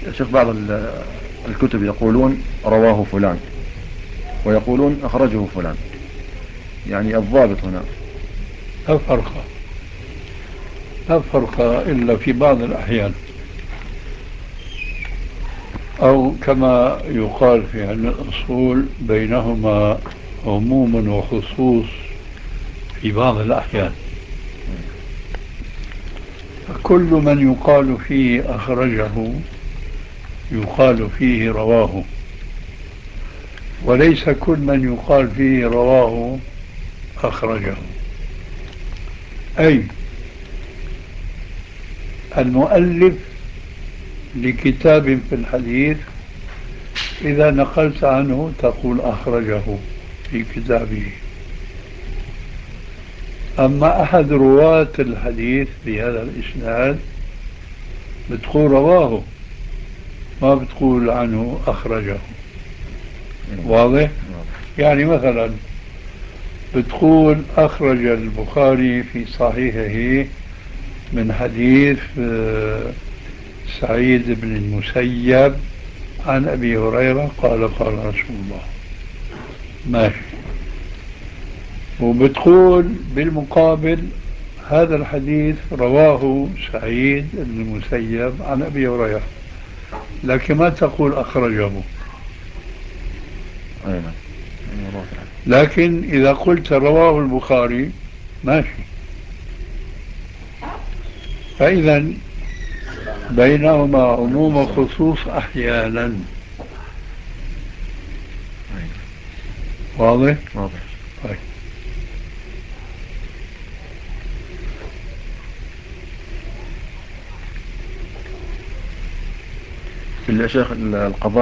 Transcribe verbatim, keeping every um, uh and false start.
شوف بعض ال- الكتب يقولون رواه فلان، ويقولون أخرجه فلان، يعني الضابط هنا. لا فرق، لا فرق إلا في بعض الأحيان، أو كما يقال في علم الأصول بينهما عموم وخصوص في بعض الأحيان. فكل من يقال فيه أخرجه يقال فيه رواه، وليس كل من يقال فيه رواه أخرجه. أي المؤلف لكتاب في الحديث إذا نقلت عنه تقول أخرجه في كتابه. أما أحد رواة الحديث بهذا الإسناد بتقول رواه، ما بتقول عنه أخرجه. واضح؟ يعني مثلا بتقول أخرج البخاري في صحيحه من حديث آه، سعيد بن المسيب عن أبي هريرة قال قال رسول الله، ماشي. وبتقول بالمقابل هذا الحديث رواه سعيد بن المسيب عن أبي هريرة، لكن ما تقول أخرجه. أي نعم. لكن إذا قلت رواه البخاري ماشي. فإذا بينهما عموم وخصوص أحيانا. واضح؟ واضح. طيب. في الشيخ القضاء